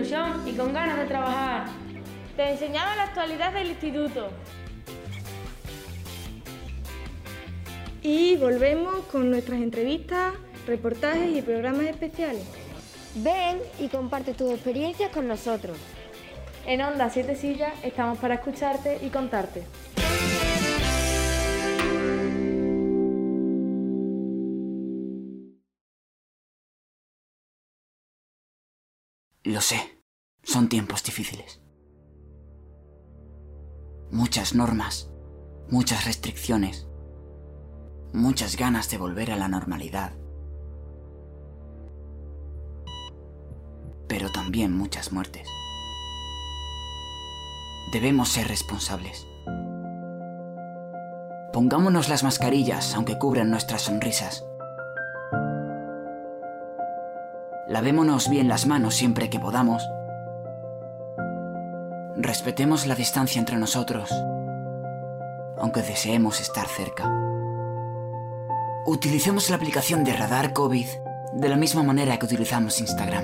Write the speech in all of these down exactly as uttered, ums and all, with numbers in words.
ilusión y con ganas de trabajar. Te enseñamos la actualidad del instituto. Y volvemos con nuestras entrevistas, reportajes y programas especiales. Ven y comparte tus experiencias con nosotros. En Onda Siete Sillas estamos para escucharte y contarte. Lo sé, son tiempos difíciles. Muchas normas, muchas restricciones, muchas ganas de volver a la normalidad. Pero también muchas muertes. Debemos ser responsables. Pongámonos las mascarillas aunque cubran nuestras sonrisas. Lavémonos bien las manos siempre que podamos. Respetemos la distancia entre nosotros, aunque deseemos estar cerca. Utilicemos la aplicación de Radar COVID de la misma manera que utilizamos Instagram.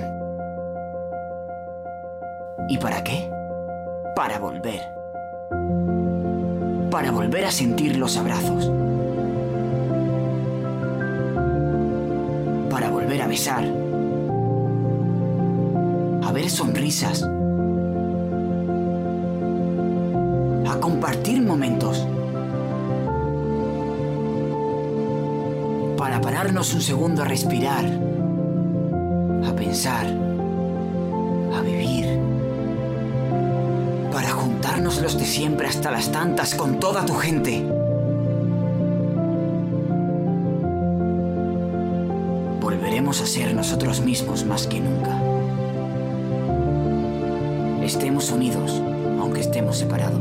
¿Y para qué? Para volver. Para volver a sentir los abrazos. Para volver a besar. A ver sonrisas. A compartir momentos. Para pararnos un segundo a respirar. A pensar. A vivir. Para juntarnos los de siempre hasta las tantas con toda tu gente. Volveremos a ser nosotros mismos más que nunca. Estemos unidos, aunque estemos separados.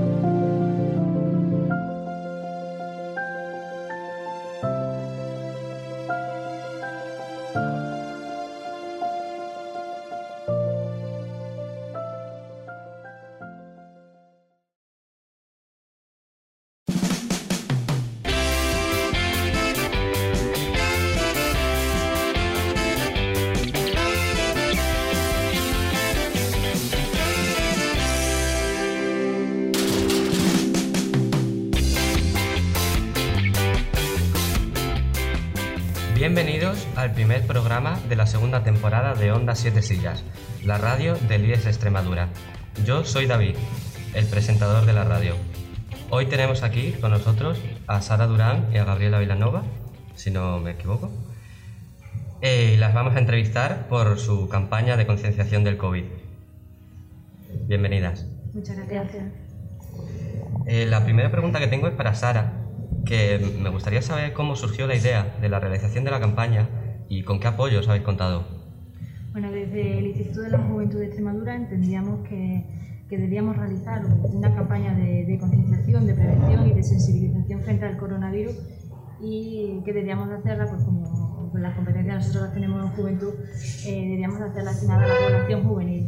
Bienvenidos al primer programa de la segunda temporada de Onda Siete Sillas, la radio del I E S Extremadura. Yo soy David, el presentador de la radio. Hoy tenemos aquí con nosotros a Sara Durán y a Gabriela Vilanova, si no me equivoco. Y las vamos a entrevistar por su campaña de concienciación del COVID. Bienvenidas. Muchas gracias. Eh, la primera pregunta que tengo es para Sara, que me gustaría saber cómo surgió la idea de la realización de la campaña y con qué apoyos habéis contado. Bueno, desde el Instituto de la Juventud de Extremadura entendíamos que, que debíamos realizar una campaña de, de concienciación, de prevención y de sensibilización frente al coronavirus y que debíamos hacerla, pues como las competencias nosotros las tenemos en juventud, eh, debíamos hacerla destinada a la población juvenil.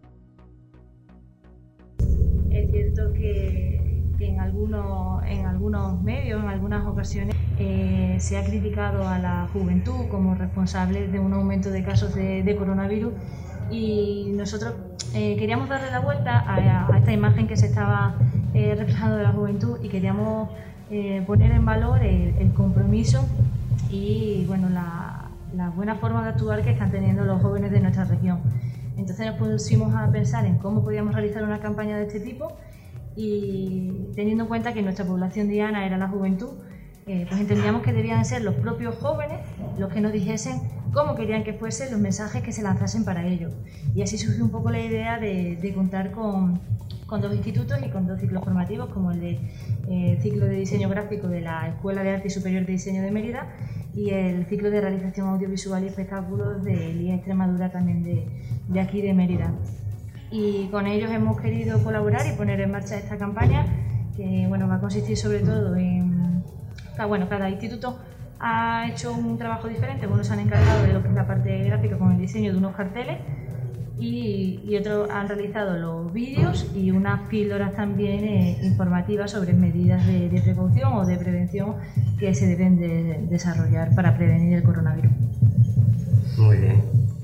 Es cierto que que en algunos, en algunos medios, en algunas ocasiones, eh, se ha criticado a la juventud como responsable de un aumento de casos de, de coronavirus y nosotros eh, queríamos darle la vuelta a, a esta imagen que se estaba eh, reflejando de la juventud y queríamos eh, poner en valor el, el compromiso y bueno, la, la buena forma de actuar que están teniendo los jóvenes de nuestra región. Entonces nos pusimos a pensar en cómo podíamos realizar una campaña de este tipo y teniendo en cuenta que nuestra población diana era la juventud, eh, pues entendíamos que debían ser los propios jóvenes los que nos dijesen cómo querían que fuesen los mensajes que se lanzasen para ellos. Y así surgió un poco la idea de, de contar con, con dos institutos y con dos ciclos formativos, como el de eh, ciclo de diseño gráfico de la Escuela de Arte y Superior de Diseño de Mérida y el ciclo de realización audiovisual y espectáculos del I E S Extremadura también de, de aquí de Mérida. Y con ellos hemos querido colaborar y poner en marcha esta campaña que bueno, va a consistir sobre todo en... Bueno, cada instituto ha hecho un trabajo diferente, unos se han encargado de lo que es la parte gráfica con el diseño de unos carteles y, y otros han realizado los vídeos y unas píldoras también eh, informativas sobre medidas de, de precaución o de prevención que se deben de desarrollar para prevenir el coronavirus. Muy bien.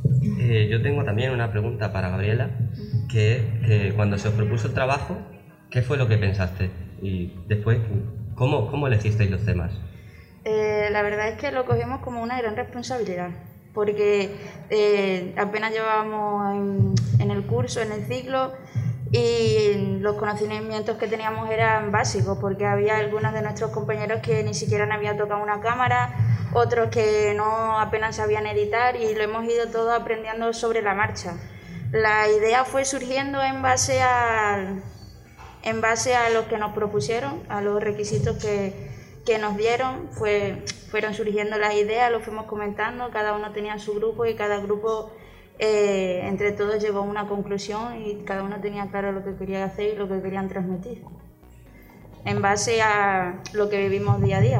eh, yo tengo también una pregunta para Gabriela, que es que cuando se os propuso el trabajo, ¿qué fue lo que pensaste? Y después, ¿cómo, cómo elegisteis los temas? Eh, la verdad es que lo cogimos como una gran responsabilidad, porque eh, apenas llevábamos en, en el curso, en el ciclo, y los conocimientos que teníamos eran básicos, porque había algunos de nuestros compañeros que ni siquiera han había tocado una cámara, otros que no apenas sabían editar, y lo hemos ido todo aprendiendo sobre la marcha. La idea fue surgiendo en base a, en base a lo que nos propusieron, a los requisitos que, que nos dieron, fue, fueron surgiendo las ideas, lo fuimos comentando, cada uno tenía su grupo y cada grupo eh, entre todos llegó a una conclusión y cada uno tenía claro lo que quería hacer y lo que querían transmitir, en base a lo que vivimos día a día.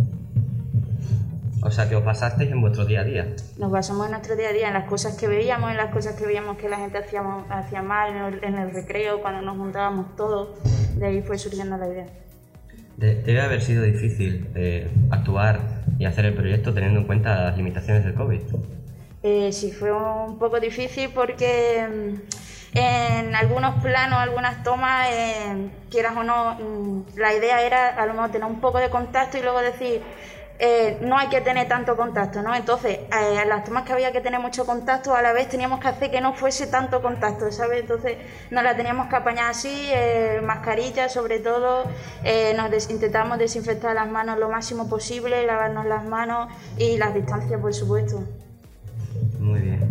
O sea, que os basasteis en vuestro día a día. Nos basamos en nuestro día a día, en las cosas que veíamos, en las cosas que veíamos que la gente hacía, hacía mal, en el, en el recreo, cuando nos juntábamos todos, de ahí fue surgiendo la idea. De, debe haber sido difícil eh, actuar y hacer el proyecto teniendo en cuenta las limitaciones del COVID. Eh, sí, fue un poco difícil porque en algunos planos, algunas tomas, eh, quieras o no, la idea era a lo mejor tener un poco de contacto y luego decir, Eh, no hay que tener tanto contacto, ¿no? Entonces, eh, las tomas que había que tener mucho contacto, a la vez teníamos que hacer que no fuese tanto contacto, ¿sabes? Entonces, nos la teníamos que apañar así, eh, mascarillas sobre todo, eh, nos des intentamos desinfectar las manos lo máximo posible, lavarnos las manos y las distancias, por supuesto. Muy bien.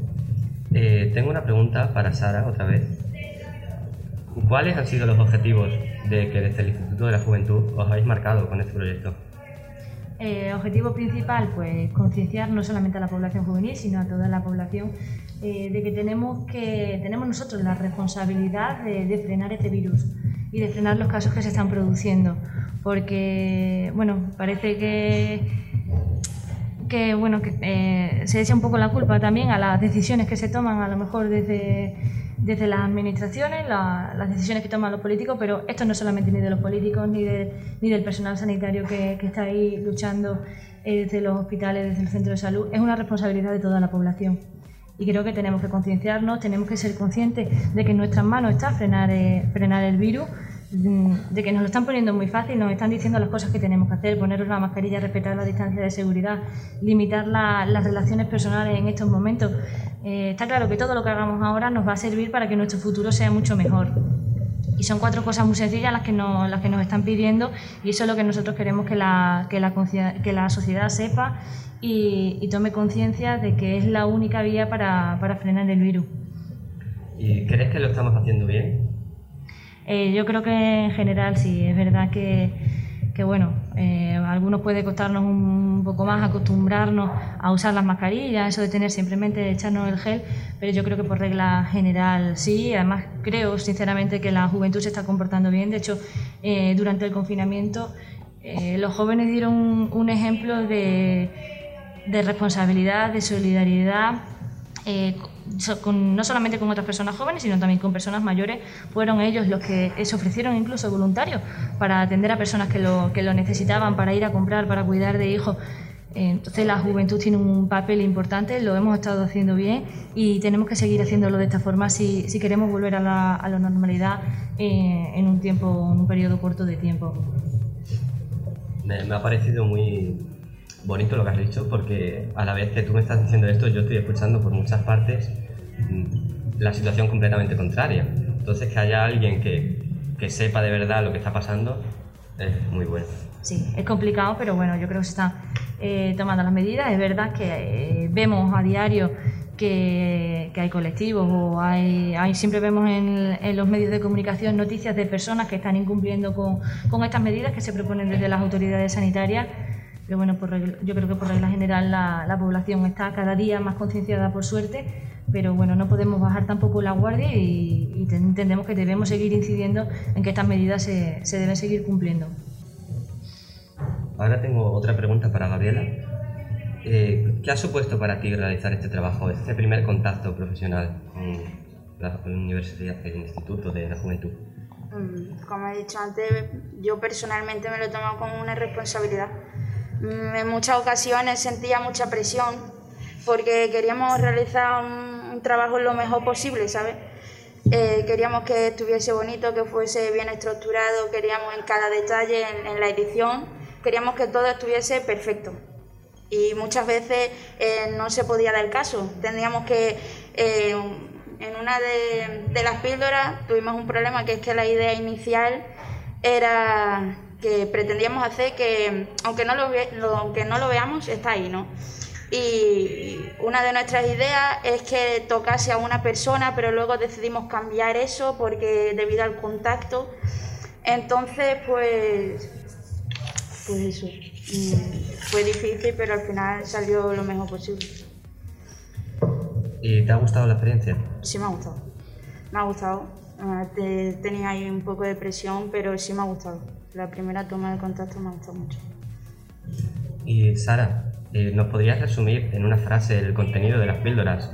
Eh, tengo una pregunta para Sara, otra vez. ¿Cuáles han sido los objetivos de que desde el Instituto de la Juventud os habéis marcado con este proyecto? Eh, objetivo principal, pues concienciar no solamente a la población juvenil, sino a toda la población eh, de que tenemos que tenemos nosotros la responsabilidad de, de frenar este virus y de frenar los casos que se están produciendo, porque bueno, parece que que bueno que eh, se echa un poco la culpa también a las decisiones que se toman a lo mejor desde desde las administraciones, la, las decisiones que toman los políticos, pero esto no es solamente ni de los políticos ni, de, ni del personal sanitario que, que está ahí luchando eh, desde los hospitales, desde el centro de salud, es una responsabilidad de toda la población. Y creo que tenemos que concienciarnos, tenemos que ser conscientes de que en nuestras manos está frenar, eh, frenar el virus, de que nos lo están poniendo muy fácil, nos están diciendo las cosas que tenemos que hacer, ponernos la mascarilla, respetar la distancia de seguridad, limitar la, las relaciones personales en estos momentos. Eh, está claro que todo lo que hagamos ahora nos va a servir para que nuestro futuro sea mucho mejor. Y son cuatro cosas muy sencillas las que nos, las que nos están pidiendo, y eso es lo que nosotros queremos que la, que la, que la sociedad sepa y, y tome conciencia de que es la única vía para, para frenar el virus. ¿Y crees que lo estamos haciendo bien? Eh, yo creo que en general sí, es verdad que, que bueno, eh, a algunos puede costarnos un poco más acostumbrarnos a usar las mascarillas, eso de tener simplemente echarnos el gel, pero yo creo que por regla general sí. Además creo sinceramente que la juventud se está comportando bien. De hecho, eh, durante el confinamiento eh, los jóvenes dieron un, un ejemplo de, de responsabilidad, de solidaridad, eh, con, no solamente con otras personas jóvenes, sino también con personas mayores. Fueron ellos los que se ofrecieron incluso voluntarios para atender a personas que lo, que lo necesitaban, para ir a comprar, para cuidar de hijos. Entonces la juventud tiene un papel importante, lo hemos estado haciendo bien y tenemos que seguir haciéndolo de esta forma si, si queremos volver a la, a la normalidad eh, en un tiempo, en un periodo corto de tiempo. Me, me ha parecido muy bonito lo que has dicho, porque a la vez que tú me estás diciendo esto, yo estoy escuchando por muchas partes la situación completamente contraria. Entonces, que haya alguien que, que sepa de verdad lo que está pasando es muy bueno. Sí, es complicado, pero bueno, yo creo que se están eh, tomando las medidas. Es verdad que eh, vemos a diario que, que hay colectivos o hay, hay siempre vemos en, en los medios de comunicación noticias de personas que están incumpliendo con, con estas medidas que se proponen desde las autoridades sanitarias. Pero bueno, por regla, yo creo que por regla general la, la población está cada día más concienciada, por suerte, pero bueno, no podemos bajar tampoco la guardia y, y entendemos que debemos seguir incidiendo en que estas medidas se, se deben seguir cumpliendo. Ahora tengo otra pregunta para Gabriela. Eh, ¿Qué ha supuesto para ti realizar este trabajo, este primer contacto profesional con la universidad, el Instituto de la Juventud? Como he dicho antes, yo personalmente me lo he tomado como una responsabilidad. En muchas ocasiones sentía mucha presión porque queríamos realizar un, un trabajo lo mejor posible, ¿sabes? Eh, queríamos que estuviese bonito, que fuese bien estructurado, queríamos en cada detalle, en, en la edición, queríamos que todo estuviese perfecto. Y muchas veces eh, no se podía dar el caso. Tendríamos que, eh, en una de, de las píldoras tuvimos un problema, que es que la idea inicial era que pretendíamos hacer que, aunque no lo, ve, lo, aunque no lo veamos, está ahí, ¿no? Y una de nuestras ideas es que tocase a una persona, pero luego decidimos cambiar eso porque debido al contacto. Entonces, pues, pues eso, fue difícil, pero al final salió lo mejor posible. ¿Y te ha gustado la experiencia? Sí, me ha gustado. Me ha gustado. Tenía ahí un poco de presión, pero sí me ha gustado. La primera toma de contacto me ha gustado mucho. Y Sara, ¿nos podrías resumir en una frase el contenido de las píldoras?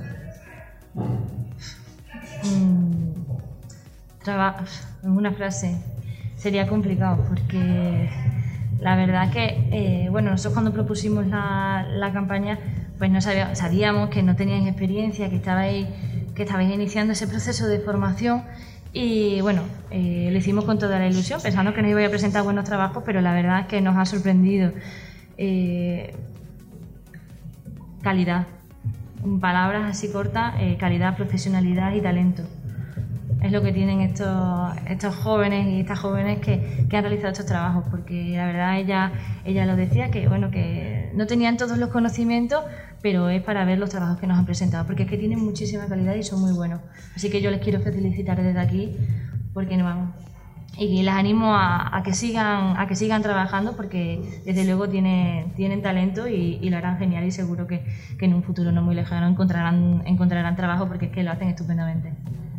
Mm, traba- en una frase sería complicado, porque la verdad que, eh, bueno, nosotros cuando propusimos la, la campaña, pues no sabía, sabíamos que no teníais experiencia, que estabais, que estabais iniciando ese proceso de formación. Y bueno, eh, lo hicimos con toda la ilusión, pensando que nos iba a presentar buenos trabajos, pero la verdad es que nos ha sorprendido. Eh, calidad, en palabras así cortas, eh, calidad, profesionalidad y talento. Es lo que tienen estos, estos jóvenes y estas jóvenes que, que han realizado estos trabajos, porque la verdad ella, ella lo decía, que bueno, que no tenían todos los conocimientos, pero es para ver los trabajos que nos han presentado, porque es que tienen muchísima calidad y son muy buenos. Así que yo les quiero felicitar desde aquí, porque no vamos. Y les animo a, a que sigan a que sigan trabajando, porque desde luego tiene, tienen talento y, y lo harán genial, y seguro que, que en un futuro no muy lejano encontrarán, encontrarán trabajo, porque es que lo hacen estupendamente.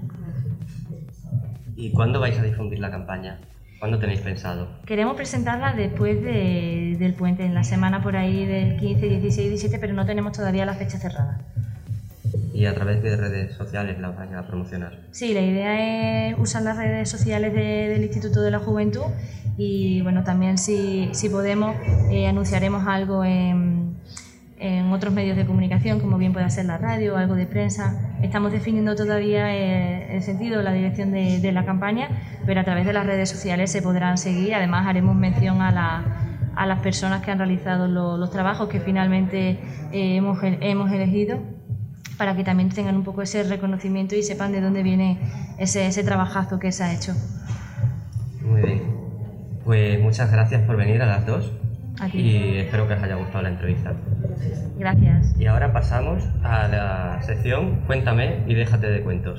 ¿Y cuándo vais a difundir la campaña? ¿Cuándo tenéis pensado? Queremos presentarla después de, del puente, en la semana por ahí del quince, dieciséis, diecisiete, pero no tenemos todavía la fecha cerrada. ¿Y a través de redes sociales la vais a promocionar? Sí, la idea es usar las redes sociales de, del Instituto de la Juventud, y bueno, también si, si podemos eh, anunciaremos algo en, en otros medios de comunicación, como bien puede ser la radio o algo de prensa. Estamos definiendo todavía eh, el sentido, la dirección de, de la campaña, pero a través de las redes sociales se podrán seguir. Además haremos mención a, la, a las personas que han realizado lo, los trabajos que finalmente eh, hemos, hemos elegido, para que también tengan un poco ese reconocimiento y sepan de dónde viene ese, ese trabajazo que se ha hecho. Muy bien. Pues muchas gracias por venir a las dos. Aquí. Y espero que os haya gustado la entrevista. Gracias. Y ahora pasamos a la sección Cuéntame y déjate de cuentos.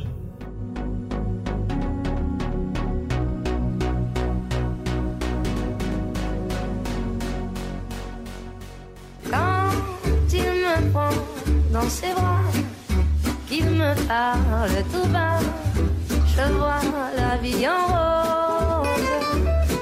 Dans ses bras, qu'il me parle tout bas, je vois la vie en rose.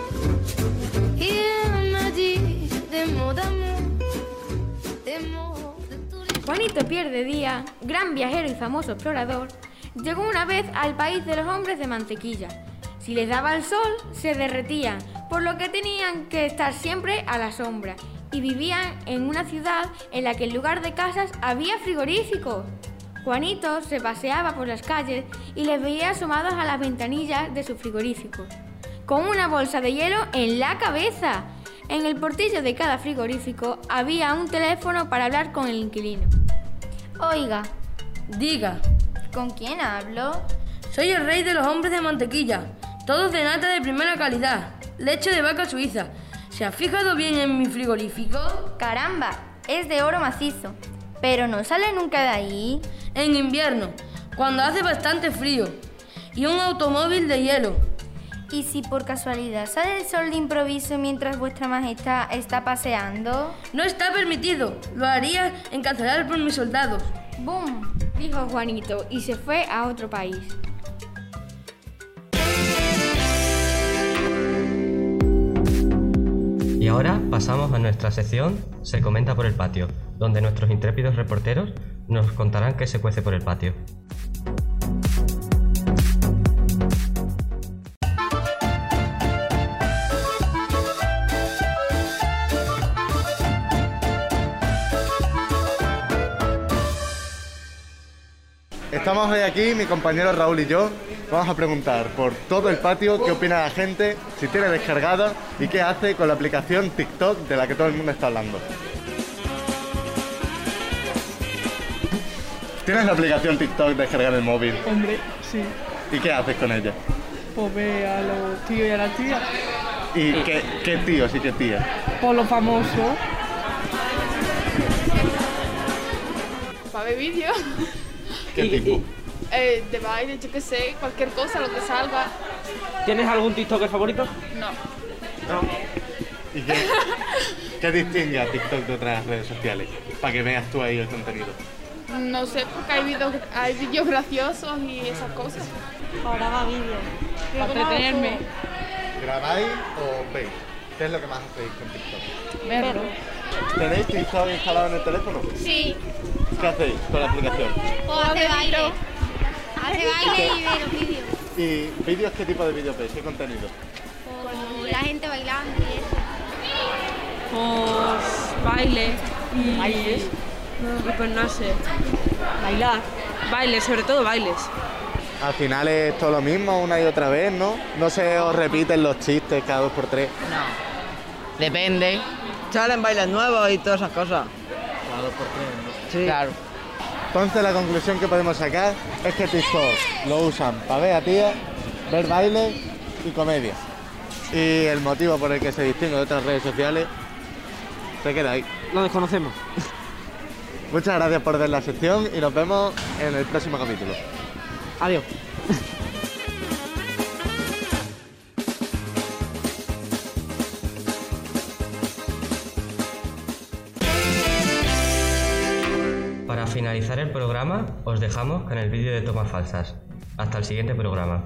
Il me dit des mots d'amour, des mots de tous les... Juanito Pierde Día, gran viajero y famoso explorador, llegó una vez al país de los hombres de mantequilla. Si les daba el sol, se derretían, por lo que tenían que estar siempre a la sombra. Y vivían en una ciudad en la que en lugar de casas había frigoríficos. Juanito se paseaba por las calles y les veía asomados a las ventanillas de sus frigoríficos, con una bolsa de hielo en la cabeza. En el portillo de cada frigorífico había un teléfono para hablar con el inquilino. Oiga. Diga. ¿Con quién hablo? Soy el rey de los hombres de mantequilla, todos de nata de primera calidad, leche de vaca suiza. ¿Se ha fijado bien en mi frigorífico? Caramba, es de oro macizo. ¿Pero no sale nunca de ahí? En invierno, cuando hace bastante frío. Y un automóvil de hielo. ¿Y si por casualidad sale el sol de improviso mientras vuestra majestad está paseando? No está permitido. Lo haría encarcelar por mis soldados. ¡Bum!, dijo Juanito y se fue a otro país. Y ahora pasamos a nuestra sección Se comenta por el patio, donde nuestros intrépidos reporteros nos contarán qué se cuece por el patio. Estamos hoy aquí, mi compañero Raúl y yo. Vamos a preguntar por todo el patio qué opina la gente, si tiene descargada y qué hace con la aplicación TikTok de la que todo el mundo está hablando. ¿Tienes la aplicación TikTok descargada en el móvil? Hombre, sí. ¿Y qué haces con ella? Pues ve a los tíos y a las tías. ¿Y qué, qué tíos y qué tías? Por los famosos. Para ver vídeos. ¿Qué tipo? Eh, de baile, yo qué sé, cualquier cosa, lo que salga. ¿Tienes algún TikToker favorito? No. No. ¿Y qué, qué distingue a TikTok de otras redes sociales? Para que veas tú ahí el contenido. No sé, porque hay vídeos, hay vídeos graciosos y esas cosas. Ahora va vídeos. Para entretenerme. ¿Grabáis o veis? ¿Qué es lo que más hacéis con TikTok? Verlo. ¿Tenéis TikTok instalado en el teléfono? Sí. ¿Qué hacéis con la aplicación? O hace baile. Hace baile y ver los vídeos. ¿Y vídeos qué tipo de vídeos veis? ¿Qué contenido? Como la gente bailando y eso. Pues baile y... ¿Bailes? Y pues no sé. Bailar. Bailes, sobre todo bailes. Al final es todo lo mismo una y otra vez, ¿no? No se os repiten los chistes cada dos por tres. No. Depende. Salen bailes nuevos y todas esas cosas. Cada dos por tres, ¿no? Sí. Claro. Entonces la conclusión que podemos sacar es que TikTok lo usan para ver a tías, ver bailes y comedia. Y el motivo por el que se distingue de otras redes sociales se queda ahí. Lo desconocemos. Muchas gracias por ver la sección y nos vemos en el próximo capítulo. Adiós. Para finalizar el programa, os dejamos con el vídeo de tomas falsas. Hasta el siguiente programa.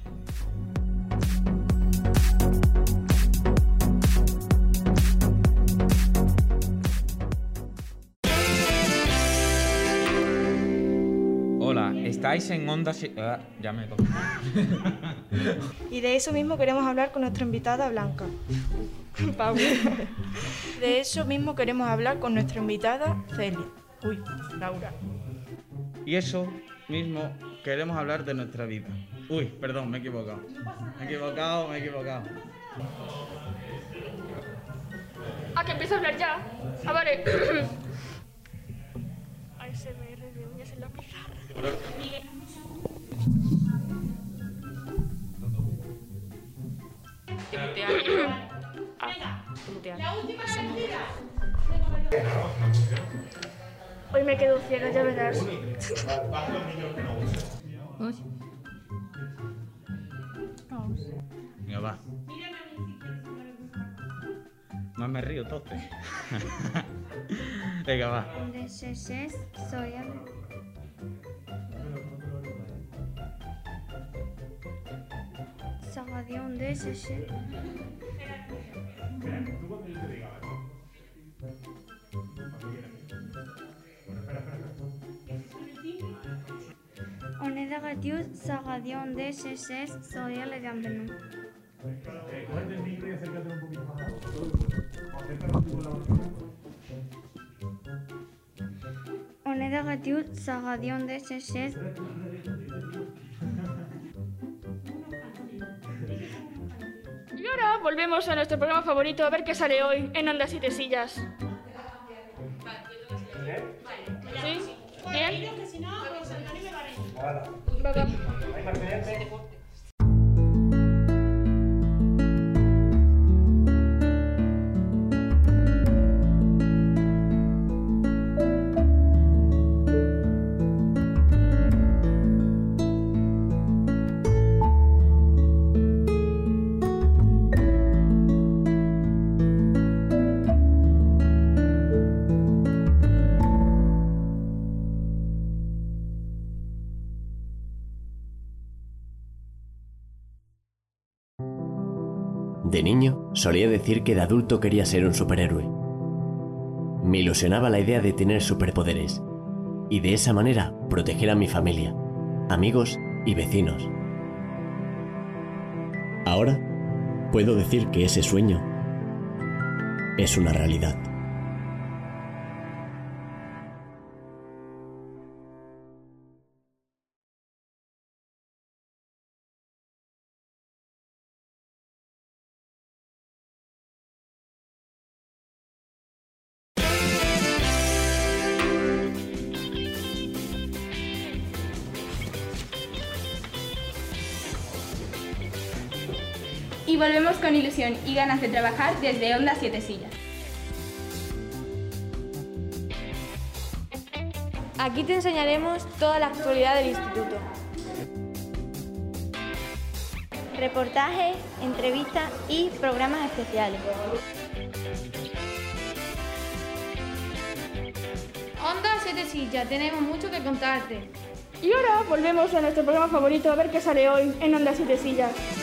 Hola, estáis en Onda... Si- ah, ya me toca. Y de eso mismo queremos hablar con nuestra invitada Blanca. Pablo. De eso mismo queremos hablar con nuestra invitada Celia. Uy, Laura. Y eso mismo queremos hablar de nuestra vida. Uy, perdón, me he equivocado. Me he equivocado, me he equivocado. Ah, que empiezo a hablar ya. Ah, vale. A S M R de uñas en la pizarra. Hoy me quedo ciega, ya verás. Venga, va. No me río, tote. Venga, va. De Sesés soy el... Sagadión de Sesés. Oneda Gatius Sagadión de Sesés soy el de Ambenú. Oneda Gatius Sagadión de Sesés. Y ahora volvemos a nuestro programa favorito a ver qué sale hoy en Onda Siete Sillas. ¿Sí? ¿Bien? Va, va. De niño, solía decir que de adulto quería ser un superhéroe. Me ilusionaba la idea de tener superpoderes y de esa manera proteger a mi familia, amigos y vecinos. Ahora puedo decir que ese sueño es una realidad. y volvemos con ilusión y ganas de trabajar desde Onda Siete Sillas. Aquí te enseñaremos toda la actualidad del instituto. Reportajes, entrevistas y programas especiales. Onda Siete Sillas, tenemos mucho que contarte. Y ahora volvemos a nuestro programa favorito a ver qué sale hoy en Onda Siete Sillas.